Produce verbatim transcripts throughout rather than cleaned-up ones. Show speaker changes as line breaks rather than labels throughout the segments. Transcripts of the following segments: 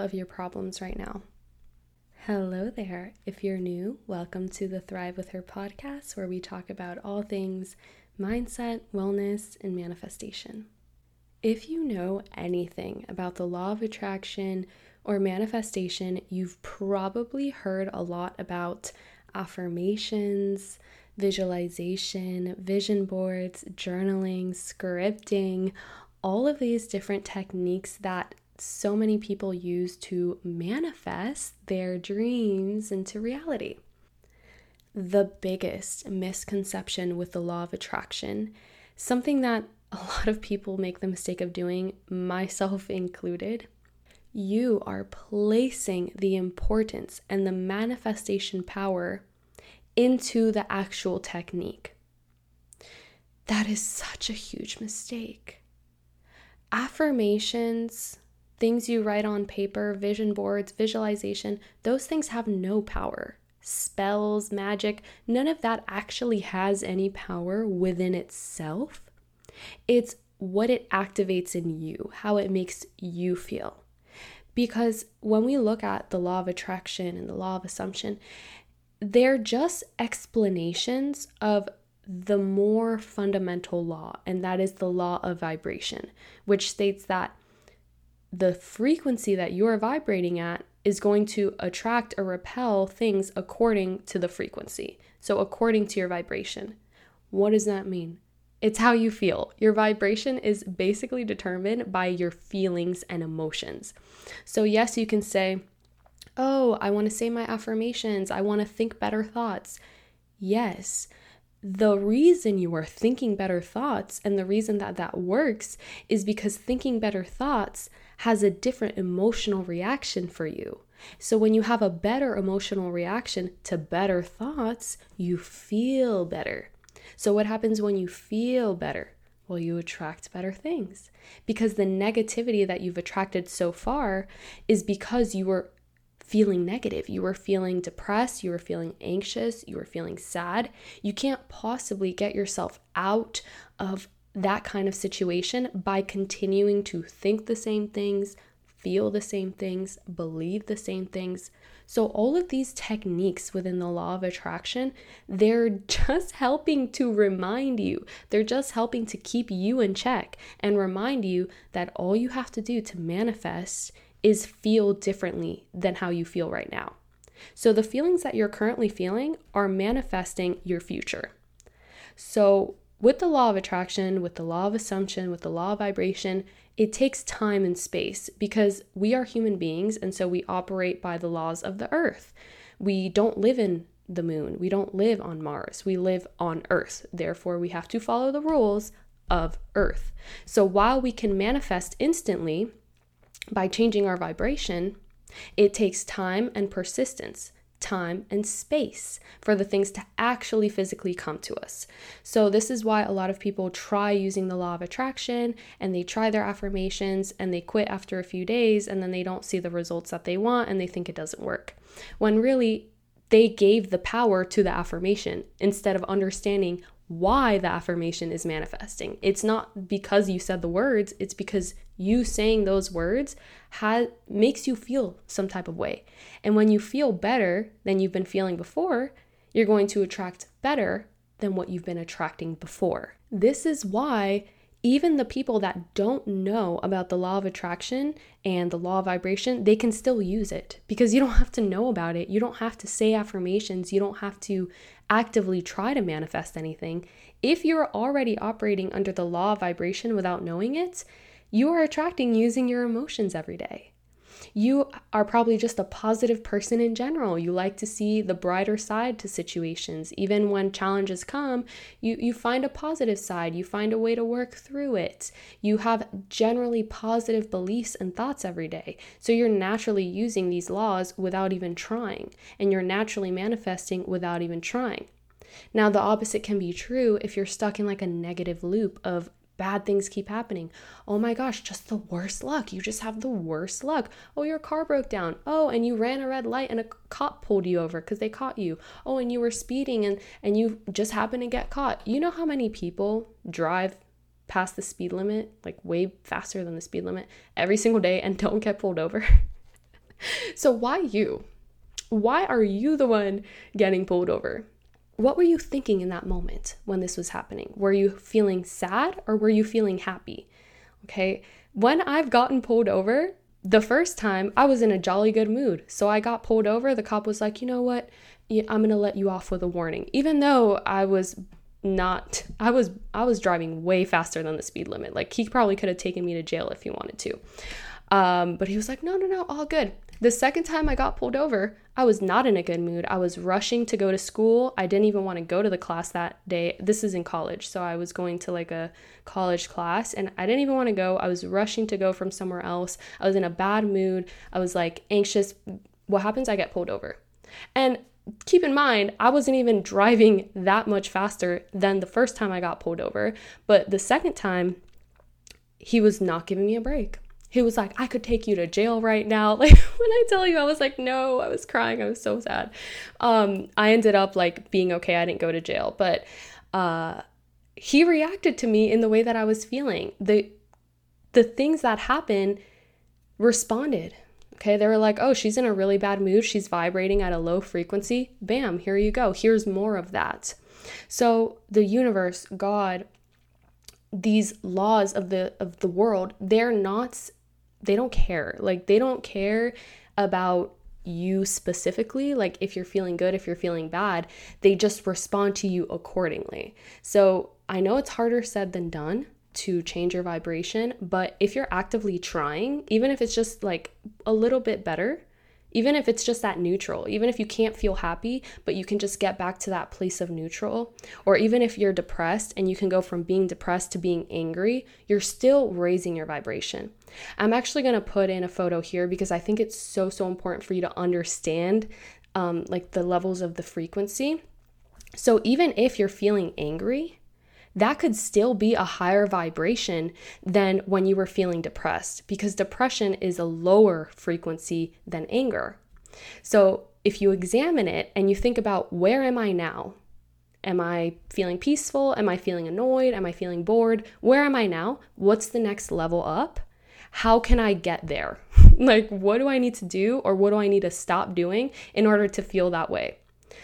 of your problems right now. Hello there. If you're new, welcome to the Thrive With Her podcast, where we talk about all things mindset, wellness, and manifestation. If you know anything about the law of attraction or manifestation, you've probably heard a lot about affirmations, visualization, vision boards, journaling, scripting, all of these different techniques that so many people use to manifest their dreams into reality. The biggest misconception with the law of attraction, something that a lot of people make the mistake of doing, myself included, you are placing the importance and the manifestation power into the actual technique. That is such a huge mistake. Affirmations, things you write on paper, vision boards, visualization, those things have no power. Spells, magic, none of that actually has any power within itself. It's what it activates in you, how it makes you feel. Because when we look at the law of attraction and the law of assumption, they're just explanations of the more fundamental law, and that is the law of vibration, which states that the frequency that you're vibrating at is going to attract or repel things according to the frequency. So according to your vibration. What does that mean? It's how you feel. Your vibration is basically determined by your feelings and emotions. So yes, you can say, oh, I want to say my affirmations. I want to think better thoughts. Yes, the reason you are thinking better thoughts and the reason that that works is because thinking better thoughts has a different emotional reaction for you. So when you have a better emotional reaction to better thoughts, you feel better. So what happens when you feel better? Well, you attract better things because the negativity that you've attracted so far is because you were feeling negative. You were feeling depressed. You were feeling anxious. You were feeling sad. You can't possibly get yourself out of that kind of situation by continuing to think the same things, feel the same things, believe the same things. So all of these techniques within the law of attraction, they're just helping to remind you. They're just helping to keep you in check and remind you that all you have to do to manifest is feel differently than how you feel right now. So the feelings that you're currently feeling are manifesting your future. So with the law of attraction, with the law of assumption, with the law of vibration, it takes time and space because we are human beings, and so we operate by the laws of the earth. We don't live in the moon. We don't live on Mars. We live on Earth. Therefore, we have to follow the rules of Earth. So while we can manifest instantly by changing our vibration, it takes time and persistence, time and space for the things to actually physically come to us. So this is why a lot of people try using the law of attraction and they try their affirmations and they quit after a few days and then they don't see the results that they want and they think it doesn't work. When really they gave the power to the affirmation instead of understanding why the affirmation is manifesting. It's not because you said the words, it's because you saying those words has, makes you feel some type of way. And when you feel better than you've been feeling before, you're going to attract better than what you've been attracting before. This is why even the people that don't know about the law of attraction and the law of vibration, they can still use it because you don't have to know about it. You don't have to say affirmations. You don't have to actively try to manifest anything. If you're already operating under the law of vibration without knowing it, you are attracting using your emotions every day. You are probably just a positive person in general. You like to see the brighter side to situations. Even when challenges come, you, you find a positive side. You find a way to work through it. You have generally positive beliefs and thoughts every day. So you're naturally using these laws without even trying. And you're naturally manifesting without even trying. Now, the opposite can be true if you're stuck in like a negative loop of bad things keep happening. Oh my gosh, just the worst luck. You just have the worst luck. Oh, your car broke down. Oh, and you ran a red light and a cop pulled you over because they caught you. Oh, and you were speeding and, and you just happened to get caught. You know how many people drive past the speed limit, like way faster than the speed limit every single day and don't get pulled over? So why you? Why are you the one getting pulled over? What were you thinking in that moment when this was happening? Were you feeling sad or were you feeling happy? Okay. When I've gotten pulled over, the first time I was in a jolly good mood. So I got pulled over. The cop was like, you know what? I'm going to let you off with a warning. Even though I was not, I was, I was driving way faster than the speed limit. Like he probably could have taken me to jail if he wanted to. Um, but he was like, no, no, no, all good. The second time I got pulled over, I was not in a good mood. I was rushing to go to school. I didn't even want to go to the class that day. This is in college. So I was going to like a college class and I didn't even want to go. I was rushing to go from somewhere else. I was in a bad mood. I was like anxious. What happens? I get pulled over. And keep in mind, I wasn't even driving that much faster than the first time I got pulled over. But the second time, he was not giving me a break. He was like, I could take you to jail right now. Like when I tell you, I was like, no, I was crying. I was so sad. Um, I ended up like being okay. I didn't go to jail, but uh, he reacted to me in the way that I was feeling. The, the things that happened responded. Okay. They were like, oh, she's in a really bad mood. She's vibrating at a low frequency. Bam, here you go. Here's more of that. So the universe, God, these laws of the, of the world, they're not, they don't care. Like they don't care about you specifically. Like if you're feeling good, if you're feeling bad, they just respond to you accordingly. So I know it's harder said than done to change your vibration, but if you're actively trying, even if it's just like a little bit better, even if it's just that neutral, even if you can't feel happy, but you can just get back to that place of neutral, or even if you're depressed and you can go from being depressed to being angry, you're still raising your vibration. I'm actually going to put in a photo here because I think it's so, so important for you to understand um, like the levels of the frequency. So even if you're feeling angry, that could still be a higher vibration than when you were feeling depressed, because depression is a lower frequency than anger. So if you examine it and you think about, where am I now? Am I feeling peaceful? Am I feeling annoyed? Am I feeling bored? Where am I now? What's the next level up? How can I get there? Like, what do I need to do, or what do I need to stop doing in order to feel that way?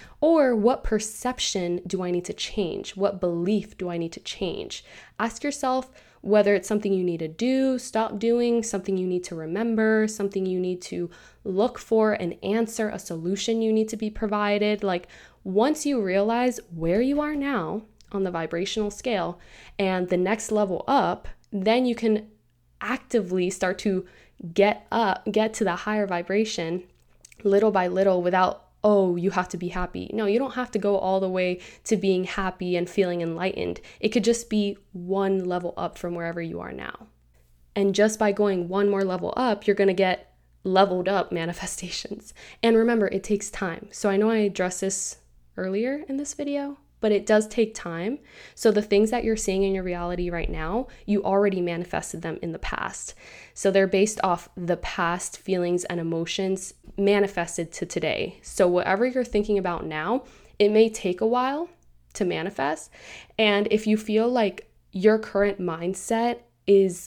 Or what perception do I need to change? What belief do I need to change? Ask yourself whether it's something you need to do, stop doing, something you need to remember, something you need to look for, an answer, a solution you need to be provided. Like once you realize where you are now on the vibrational scale and the next level up, then you can actively start to get up, get to the higher vibration little by little without, oh, you have to be happy. No, you don't have to go all the way to being happy and feeling enlightened. It could just be one level up from wherever you are now. And just by going one more level up, you're going to get leveled up manifestations. And remember, it takes time. So I know I addressed this earlier in this video, but it does take time. So the things that you're seeing in your reality right now, you already manifested them in the past. So they're based off the past feelings and emotions manifested to today. So whatever you're thinking about now, it may take a while to manifest. And if you feel like your current mindset is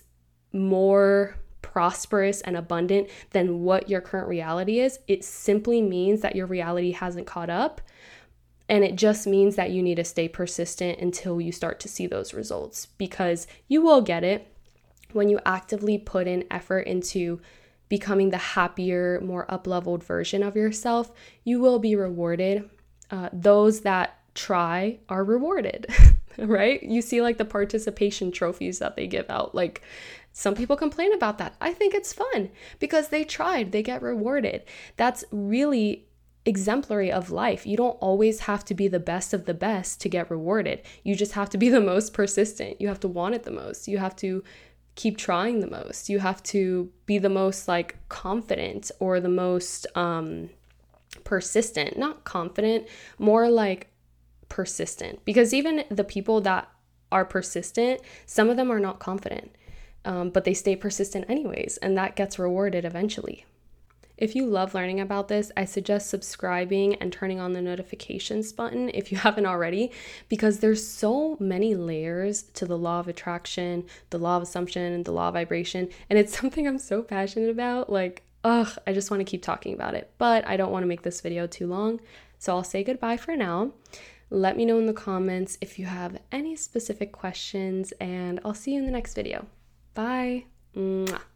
more prosperous and abundant than what your current reality is, it simply means that your reality hasn't caught up. And it just means that you need to stay persistent until you start to see those results, because you will get it when you actively put in effort into becoming the happier, more up-leveled version of yourself. You will be rewarded. Uh, those that try are rewarded, right? You see like the participation trophies that they give out. Like some people complain about that. I think it's fun because they tried, they get rewarded. That's really exemplary of life. You don't always have to be the best of the best to get rewarded. You just have to be the most persistent. You have to want it the most. You have to keep trying the most. You have to be the most like confident or the most um, persistent, not confident, more like persistent. Because even the people that are persistent, some of them are not confident, um, but they stay persistent anyways, and that gets rewarded eventually. If you love learning about this, I suggest subscribing and turning on the notifications button if you haven't already, because there's so many layers to the law of attraction, the law of assumption, the law of vibration, and it's something I'm so passionate about. Like, ugh, I just want to keep talking about it, but I don't want to make this video too long. So I'll say goodbye for now. Let me know in the comments if you have any specific questions, and I'll see you in the next video. Bye. Mwah.